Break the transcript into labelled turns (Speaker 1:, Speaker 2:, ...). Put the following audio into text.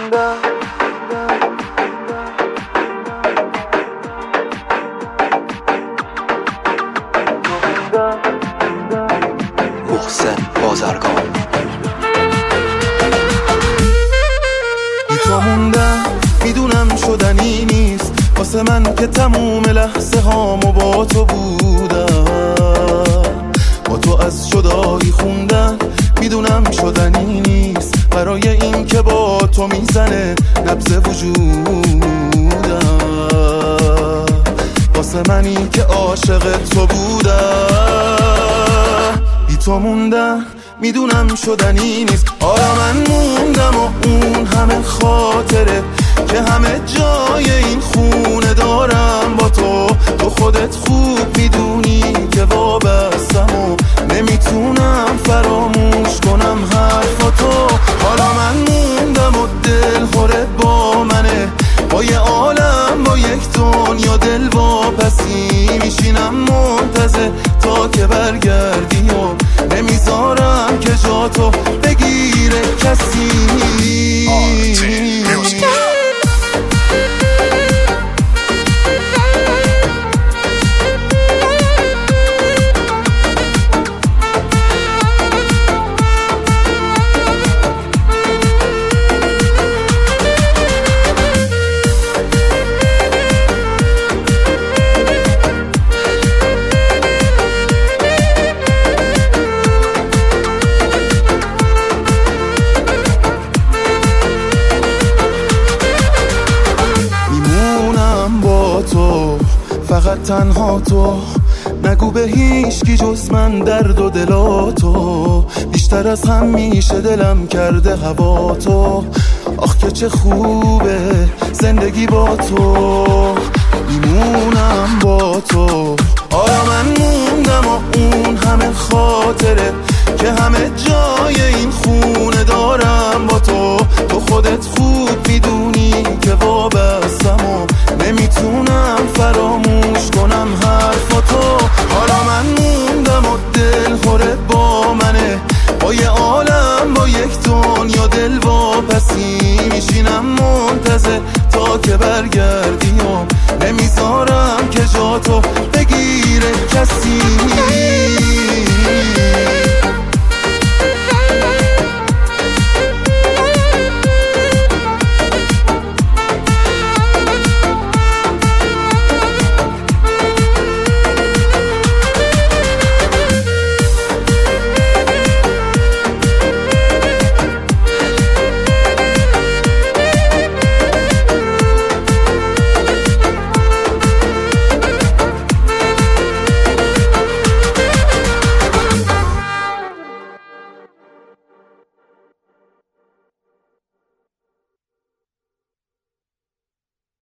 Speaker 1: محسن بازرگان.
Speaker 2: بی تو موندم میدونم شدنی نیست واسه من که تموم لحظه هامو با تو بودم، با تو از شدایی خوندن میدونم شدنی نیست برای این که با تو میزنه نبض وجودم، واسه منی که عاشق تو بودم. بی تو موندم میدونم شدنی نیست، آره من موندم و اون همه خاطره که همه جای این خونه دارم با تو. تو خودت خوب میدونی که وابستم و نمیتونم فراموش کنم حرفاتو. حالا من موندم و دل خوره با منه، با یه عالم با یک دنیا دل واپسی میشینم منتظر تا که برگردی و نمیذارم که جاتو بگیره کسی. فقط تنها تو، نگو به هیچکی جز من درد و دلاتو، بیشتر از همیشه دلم کرده هوا تو. آخ که چه خوبه زندگی با تو، میمونم با تو. آره من موندم و اون همه خاطره که همه جای